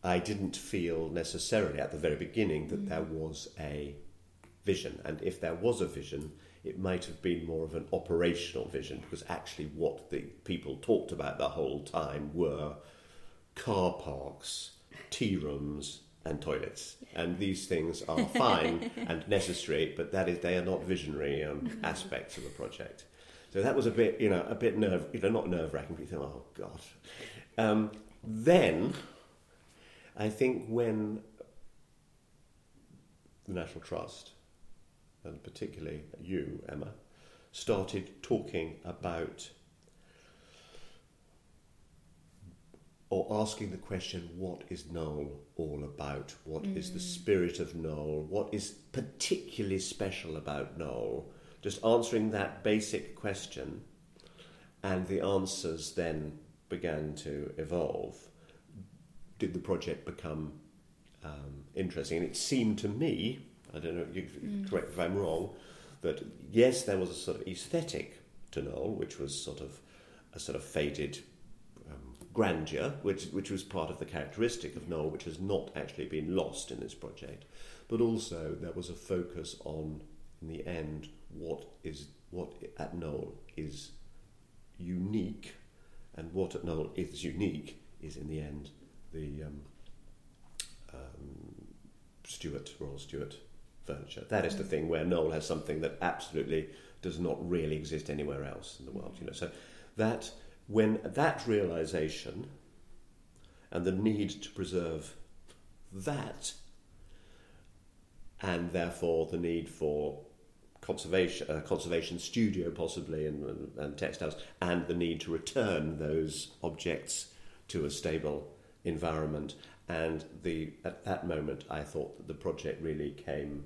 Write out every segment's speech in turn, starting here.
I didn't feel necessarily at the very beginning that there was a vision. And if there was a vision, it might have been more of an operational vision, because actually what the people talked about the whole time were car parks, tea rooms and toilets. And these things are fine and necessary, but they are not visionary aspects of the project. So that was a bit not nerve-wracking, but you think, oh God. Then, I think when the National Trust, and particularly you, Emma, started talking about or asking the question, what is Noel all about? What is the spirit of Noel? What is particularly special about Noel? Just answering that basic question, and the answers then began to evolve. Did the project become interesting? And it seemed to me, I don't know, you correct if I'm wrong, that yes, there was a sort of aesthetic to Noel, which was sort of a sort of faded grandeur, which was part of the characteristic of Noel, which has not actually been lost in this project. But also there was a focus on, in the end, what at Noel is unique, and what at Noel is unique is in the end the Royal Stuart furniture. That is the thing where Noel has something that absolutely does not really exist anywhere else in the world. So that when that realization and the need to preserve that, and therefore the need for conservation studio possibly and textiles, and the need to return those objects to a stable environment, and at that moment I thought that the project really came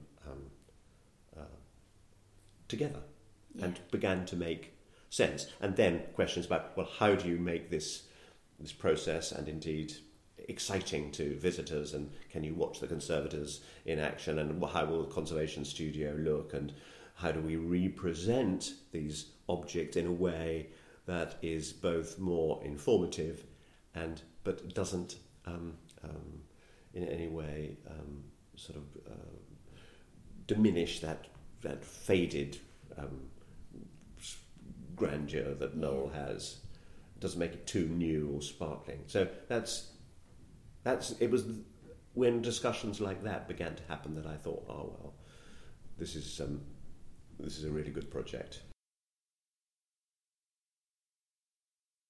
together and began to make sense. And then questions about, well, how do you make this process and indeed exciting to visitors, and can you watch the conservators in action, and how will the conservation studio look, and how do we represent these objects in a way that is both more informative but doesn't in any way sort of diminish that faded grandeur that Noel has. Doesn't make it too new or sparkling. So it was when discussions like that began to happen that I thought, oh well, this is a really good project.